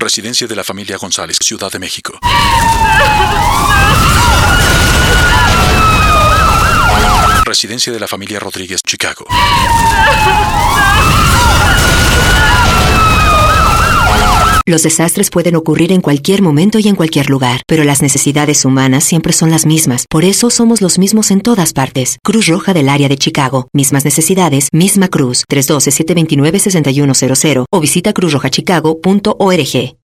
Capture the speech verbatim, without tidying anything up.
Residencia de la familia González, Ciudad de México. Residencia de la familia Rodríguez, Chicago. Los desastres pueden ocurrir en cualquier momento y en cualquier lugar, pero las necesidades humanas siempre son las mismas. Por eso somos los mismos en todas partes. Cruz Roja del área de Chicago. Mismas necesidades, misma cruz. tres uno dos, siete dos nueve, seis uno cero cero o visita cruz roja chicago punto org.